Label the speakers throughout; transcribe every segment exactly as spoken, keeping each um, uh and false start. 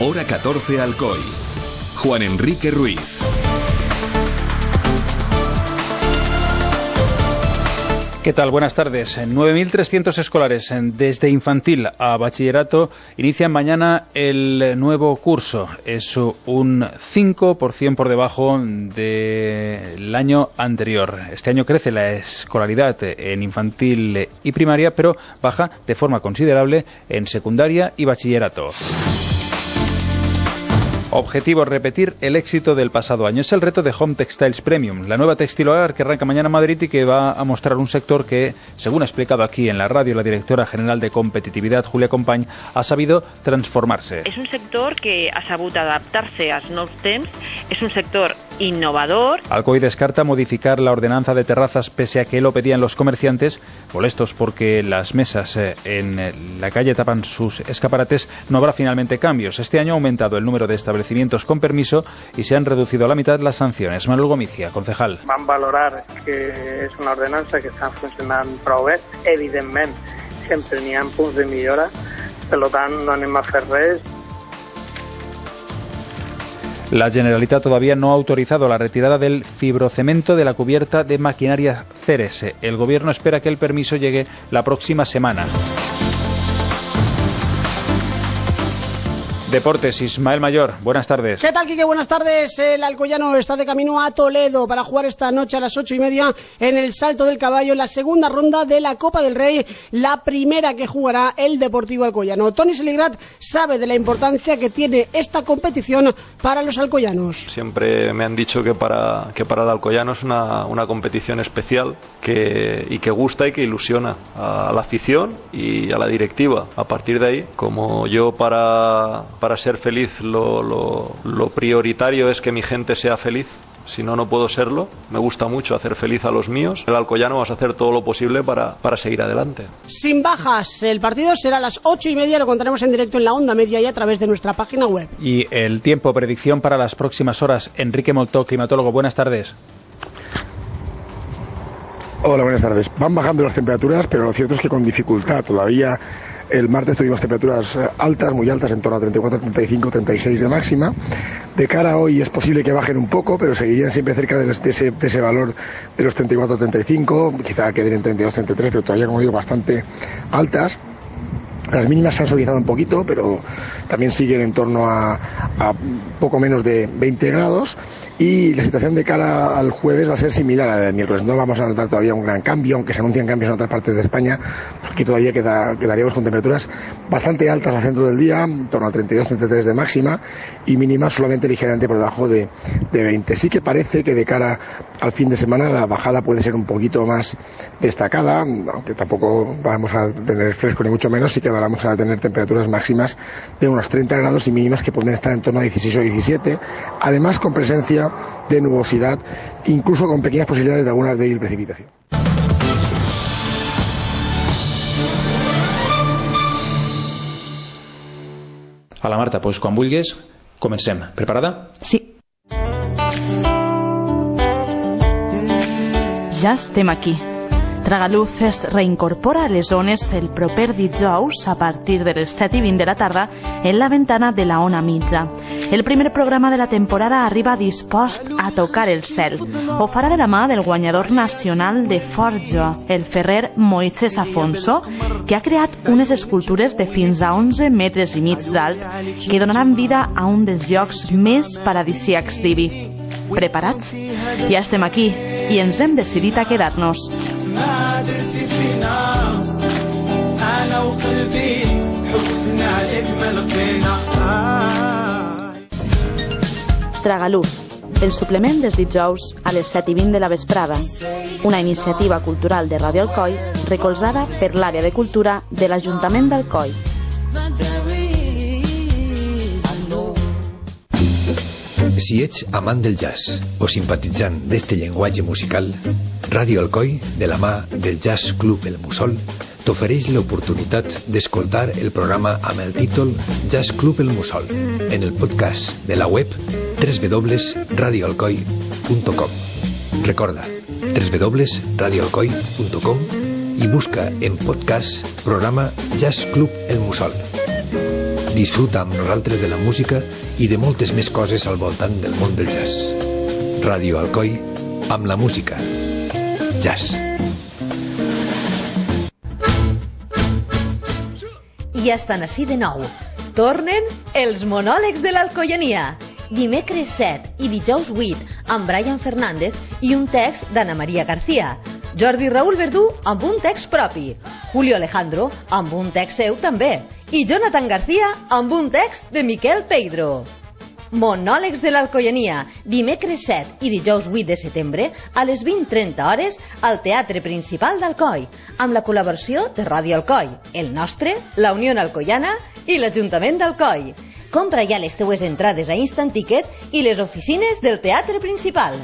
Speaker 1: Hora catorce Alcoy. Juan Enrique Ruiz.
Speaker 2: ¿Qué tal? Buenas tardes. nueve mil trescientos escolares desde infantil a bachillerato inician mañana el nuevo curso. Es un cinco por ciento por debajo del año anterior. Este año crece la escolaridad en infantil y primaria, pero baja de forma considerable en secundaria y bachillerato. Objetivo: repetir el éxito del pasado año. Es el reto de Home Textiles Premium, la nueva textil hogar que arranca mañana en Madrid y que va a mostrar un sector que, según ha explicado aquí en la radio la directora general de competitividad, Julia Company, ha sabido transformarse.
Speaker 3: És un sector que ha sabut adaptar-se als nous temps, és un sector innovador.
Speaker 2: Alcoy descarta modificar la ordenanza de terrazas pese a que lo pedían los comerciantes, molestos porque las mesas en la calle tapan sus escaparates. No habrá finalmente cambios. Este año ha aumentado el número de establecimientos con permiso y se han reducido a la mitad las sanciones. Manuel Gomicia, concejal.
Speaker 4: Van valorar que és una ordenança que està funcionant prou bé. Evidentment, sempre n'hi ha punts de millora, per tant no anem a fer res.
Speaker 2: La Generalitat todavía no ha autorizado la retirada del fibrocemento de la cubierta de maquinaria Ceres. El Gobierno espera que el permiso llegue la próxima semana. Deportes, Ismael Mayor, buenas tardes.
Speaker 5: ¿Qué tal, Quique? Buenas tardes. El alcoyano está de camino a Toledo para jugar esta noche a las ocho y media en el Salto del Caballo, la segunda ronda de la Copa del Rey, la primera que jugará el Deportivo Alcoyano. Toni Seligrat sabe de la importancia que tiene esta competición para los alcoyanos.
Speaker 6: Siempre me han dicho que para, que para el alcoyano es una, una competición especial que, y que gusta y que ilusiona a la afición y a la directiva. A partir de ahí, como yo para... Para ser feliz lo, lo, lo prioritario es que mi gente sea feliz, si no, no puedo serlo. Me gusta mucho hacer feliz a los míos. El alcoyano vas a hacer todo lo posible para, para seguir adelante.
Speaker 5: Sin bajas, el partido será a las ocho y media, lo contaremos en directo en la onda media y a través de nuestra página web.
Speaker 2: Y el tiempo, predicción para las próximas horas. Enrique Moltó, climatólogo, buenas tardes.
Speaker 7: Hola, buenas tardes. Van bajando las temperaturas, pero lo cierto es que con dificultad. Todavía el martes tuvimos temperaturas altas, muy altas, en torno a treinta y cuatro, treinta y cinco, treinta y seis de máxima. De cara a hoy es posible que bajen un poco, pero seguirían siempre cerca de ese, de ese valor de los treinta y cuatro, treinta y cinco, quizá queden en treinta y dos, treinta y tres, pero todavía, como digo, bastante altas. Las mínimas se han suavizado un poquito, pero también siguen en torno a, a poco menos de veinte grados. Y la situación de cara al jueves va a ser similar a la del miércoles. No vamos a notar todavía un gran cambio, aunque se anuncian cambios en otras partes de España. Aquí todavía queda, quedaríamos con temperaturas bastante altas al centro del día, en torno a treinta y dos, treinta y tres de máxima, y mínimas solamente ligeramente por debajo de, de veinte. Sí que parece que de cara al fin de semana la bajada puede ser un poquito más destacada, aunque tampoco vamos a tener fresco ni mucho menos. Sí que vamos a tener temperaturas máximas de unos treinta grados y mínimas que pueden estar en torno a dieciséis o diecisiete, además con presencia de nubosidad, incluso con pequeñas posibilidades de alguna débil precipitación.
Speaker 2: Hola, Marta, pues quan vulguis, comencem. Preparada?
Speaker 8: Sí. Ja estem aquí. Tragaluz es reincorpora a les zones el proper dijous a partir de les set i vint de la tarda en la ventana de la Ona Mitja. El primer programa de la temporada arriba dispost a tocar el cel. Ho farà de la mà del guanyador nacional de Forjo, el ferrer Moisés Afonso, que ha creat unes escultures de fins a onze metres i mig d'alt que donaran vida a un dels llocs més paradisíacs d'Ibi. Preparats? Ja estem aquí i ens hem decidit a quedar-nos. Tragaluz, el suplement dels dijous a les set i vint de la vesprada, una iniciativa cultural de Ràdio Alcoi recolzada per l'àrea de cultura de l'Ajuntament d'Alcoi.
Speaker 9: Si ets amant del jazz o simpatitzant d'este llenguatge musical, Ràdio Alcoi, de la mà del Jazz Club El Mussol, t'ofereix l'oportunitat d'escoltar el programa amb el títol Jazz Club El Mussol en el podcast de la web w w w punt radio alcoi punt com. Recorda, w w w punt radio alcoi punt com i busca en podcast programa Jazz Club El Mussol. Disfruta amb nosaltres de la música i de moltes més coses al voltant del món del jazz. Ràdio Alcoi, amb la música. Jazz.
Speaker 10: I estan ací de nou. Tornen els monòlegs de l'Alcoiania. Dimecres set i dijous vuit amb Brian Fernández i un text d'Anna Maria García. Jordi Raúl Verdú amb un text propi. Julio Alejandro amb un text seu també. I Jonathan García amb un text de Miquel Peidro. Monòlegs de l'Alcoiania, dimecres set i dijous vuit de setembre a les vint trenta hores al Teatre Principal d'Alcoi, amb la col·laboració de Ràdio Alcoi, el nostre, la Unió Alcoiana i l'Ajuntament d'Alcoi. Compra ja les teues entrades a Instant Ticket i les oficines del Teatre Principal.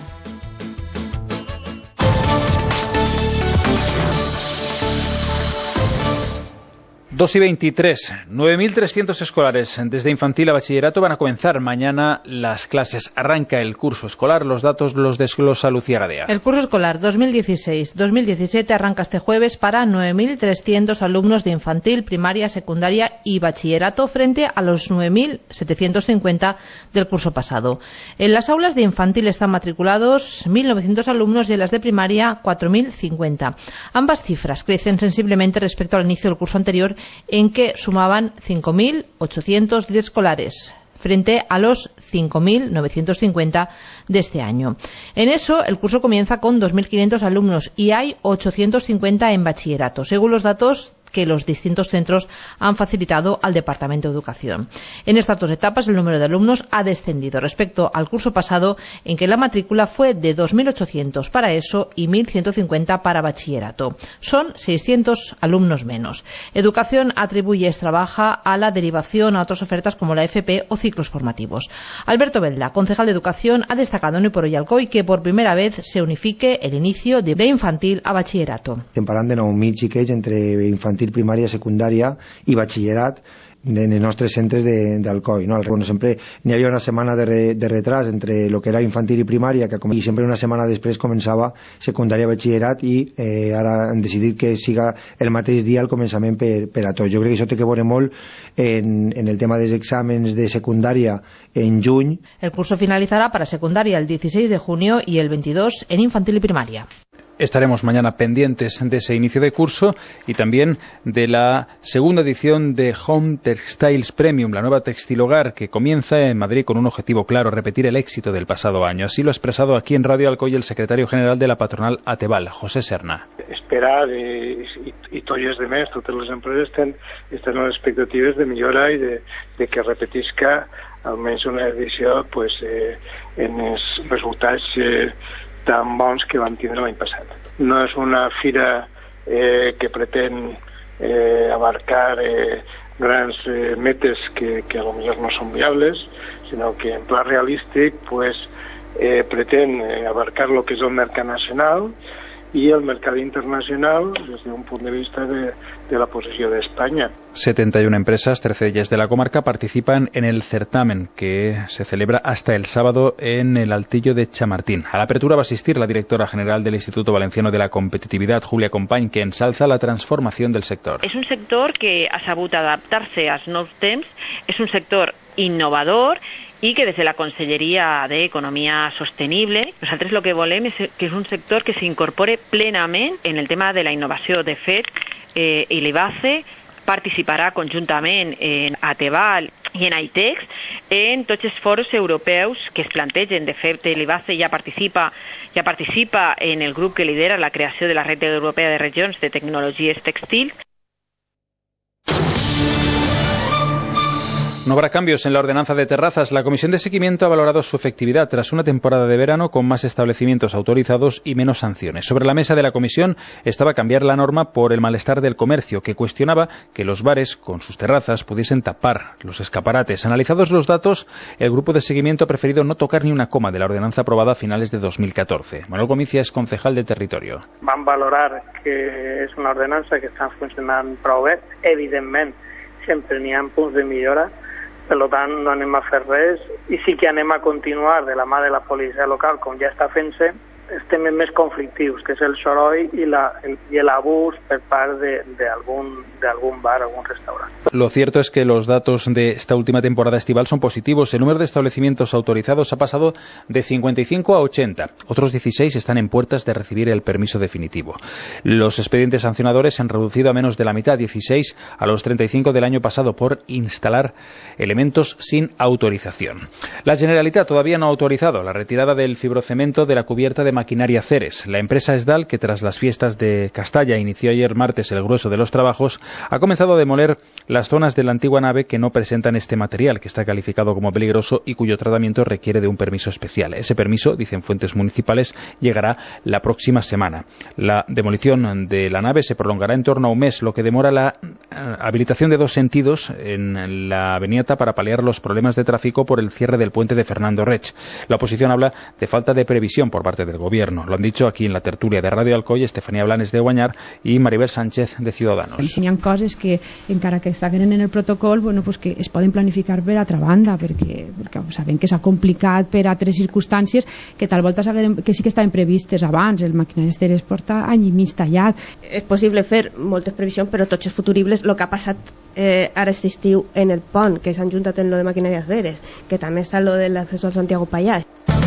Speaker 2: dos y veintitrés, nueve mil trescientos escolares desde infantil a bachillerato van a comenzar mañana las clases. Arranca el curso escolar, los datos los desglosa Lucía Gadea.
Speaker 11: El curso escolar dos mil dieciséis dos mil diecisiete arranca este jueves para nueve mil trescientos alumnos de infantil, primaria, secundaria y bachillerato frente a los nueve mil setecientos cincuenta del curso pasado. En las aulas de infantil están matriculados mil novecientos alumnos y en las de primaria cuatro mil cincuenta. Ambas cifras crecen sensiblemente respecto al inicio del curso anterior, en que sumaban cinco mil ochocientos diez escolares frente a los cinco mil novecientos cincuenta de este año. En eso, el curso comienza con dos mil quinientos alumnos y hay ochocientos cincuenta en bachillerato, según los datos que los distintos centros han facilitado al Departamento de Educación. En estas dos etapas el número de alumnos ha descendido respecto al curso pasado, en que la matrícula fue de dos mil ochocientos para ESO y mil ciento cincuenta para bachillerato. Son seiscientos alumnos menos. Educación atribuye esta baja a la derivación a otras ofertas como la F P o ciclos formativos. Alberto Velda, concejal de Educación, ha destacado en Hoy por Hoy Alcoi que por primera vez se unifique el inicio de infantil a bachillerato.
Speaker 12: Estem parlant de nou mil xiquets entre infantil, primària, secundària i batxillerat en els nostres centres d'Alcoi. No? Bueno, sempre n'hi havia una setmana de, re, de retras entre el que era infantil i primària, que com, i sempre una setmana després començava secundària i batxillerat, i eh, ara han decidit que siga el mateix dia el començament per, per a tots. Jo crec que això té que veure molt en, en el tema dels exàmens de secundària en juny.
Speaker 11: El curso finalizará para secundaria el dieciséis de junio y el veintidós en infantil y primaria.
Speaker 2: Estaremos mañana pendientes de ese inicio de curso y también de la segunda edición de Home Textiles Premium, la nueva textil hogar que comienza en Madrid con un objetivo claro, repetir el éxito del pasado año. Así lo ha expresado aquí en Radio Alcoi el secretario general de la patronal Ateval, José Serna.
Speaker 13: Esperar i, i, i tots els demés, totes les empreses tenen, tenen les expectatives de millora i de, de que repetisca almenys una edició pues, eh, en els resultats eh, tan bons que van tindre l'any passat. No és una fira eh, que pretén eh, abarcar eh, grans eh, metes que, que a lo millor no són viables, sinó que en pla realístic pues, eh, pretén eh, abarcar lo que és el mercat nacional y el mercado internacional desde un punto de vista de, de la posición de España.
Speaker 2: setenta y una empresas, trece de ellas de la comarca, participan en el certamen que se celebra hasta el sábado en el Altillo de Chamartín. A la apertura va a asistir la directora general del Instituto Valenciano de la Competitividad, Julia Company, que ensalza la transformación del sector.
Speaker 3: És un sector que ha sabut adaptar-se als nous temps, és un sector innovador i que des de la Conselleria d'Economia Sostenible nosaltres el que volem és que és un sector que s'incorpore plenament en el tema de la innovació. De fet, eh, l'I B A C E participarà conjuntament en Ateval i en ITEX en tots els fòrums europeus que es plantegen. De fet, l'I B A C E ja participa, ja participa en el grup que lidera la creació de la Red Europea de Regions de Tecnologies Textils.
Speaker 2: No habrá cambios en la ordenanza de terrazas. La Comisión de Seguimiento ha valorado su efectividad tras una temporada de verano con más establecimientos autorizados y menos sanciones. Sobre la mesa de la Comisión estaba cambiar la norma por el malestar del comercio, que cuestionaba que los bares con sus terrazas pudiesen tapar los escaparates. Analizados los datos, el Grupo de Seguimiento ha preferido no tocar ni una coma de la ordenanza aprobada a finales de dos mil catorce. Manuel Gomicia es concejal de Territorio.
Speaker 4: Van valorar que és una ordenança que està funcionant prou bé. Evidentment, sempre n'hi ha punts de millora. Per tant, no anem a fer res i sí que anem a continuar de la mà de la policia local, com ja està fent-se, els temes més conflictius, que és el soroll i, la, el, i l'abús per part d'algun bar, algún restaurant.
Speaker 2: Lo cierto es que los datos de esta última temporada estival son positivos. El número de establecimientos autorizados ha pasado de cincuenta y cinco a ochenta. Otros dieciséis están en puertas de recibir el permiso definitivo. Los expedientes sancionadores se han reducido a menos de la mitad, dieciséis a los treinta y cinco del año pasado, por instalar elementos sin autorización. La Generalitat todavía no ha autorizado la retirada del fibrocemento de la cubierta de maquinaria Ceres. La empresa Esdal, que tras las fiestas de Castalla inició ayer martes el grueso de los trabajos, ha comenzado a demoler las zonas de la antigua nave que no presentan este material, que está calificado como peligroso y cuyo tratamiento requiere de un permiso especial. Ese permiso, dicen fuentes municipales, llegará la próxima semana. La demolición de la nave se prolongará en torno a un mes, lo que demora la habilitación de dos sentidos en la Beniata para paliar los problemas de tráfico por el cierre del puente de Fernando Rech. La oposición habla de falta de previsión por parte del Gobierno. Lo han dicho aquí en la tertulia de Radio Alcoi Estefanía Blanes de Guanyar i Maribel Sánchez de Ciudadanos.
Speaker 14: Hi ha coses que, encara que estaguen en el protocol, bueno, pues que es poden planificar per altra banda, perquè, perquè sabem que s'ha complicat per altres circumstàncies que tal volta que sí que estaven previstes abans. El maquinari Ceres porta any i mig tallat.
Speaker 15: És possible fer moltes previsions, però tots és futuribles. El que ha passat eh, ara aquest estiu en el pont, que s'han juntat en lo de maquinari Ceres, que també està lo del acceso al Santiago Pallars.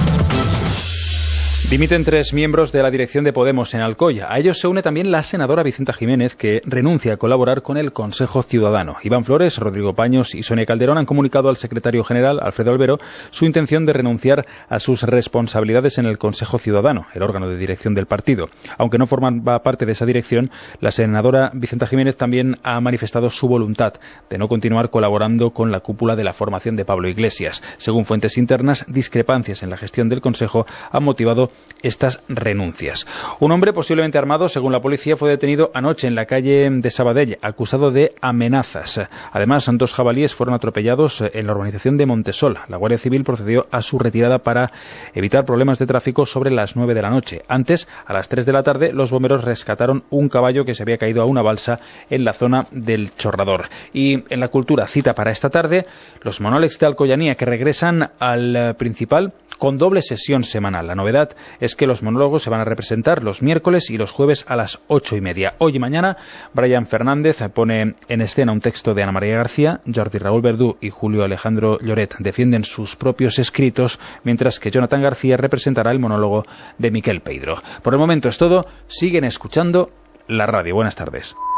Speaker 2: Dimiten tres miembros de la dirección de Podemos en Alcoy. A ellos se une también la senadora Vicenta Jiménez, que renuncia a colaborar con el Consejo Ciudadano. Iván Flores, Rodrigo Paños y Sonia Calderón han comunicado al secretario general, Alfredo Albero, su intención de renunciar a sus responsabilidades en el Consejo Ciudadano, el órgano de dirección del partido. Aunque no forman parte de esa dirección, la senadora Vicenta Jiménez también ha manifestado su voluntad de no continuar colaborando con la cúpula de la formación de Pablo Iglesias. Según fuentes internas, discrepancias en la gestión del Consejo han motivado estas renuncias. Un hombre posiblemente armado, según la policía, fue detenido anoche en la calle de Sabadell, acusado de amenazas. Además, dos jabalíes fueron atropellados en la urbanización de Montesol. La Guardia Civil procedió a su retirada para evitar problemas de tráfico sobre las nueve de la noche. Antes, a las tres de la tarde, los bomberos rescataron un caballo que se había caído a una balsa en la zona del Chorrador. Y en la cultura, cita para esta tarde, los monólegs de Alcoyanía, que regresan al principal con doble sesión semanal. La novedad es que los monólogos se van a representar los miércoles y los jueves a las ocho y media. Hoy y mañana, Brian Fernández pone en escena un texto de Ana María García, Jordi Raúl Verdú y Julio Alejandro Lloret defienden sus propios escritos, mientras que Jonathan García representará el monólogo de Miquel Peidro. Por el momento es todo. Siguen escuchando la radio. Buenas tardes.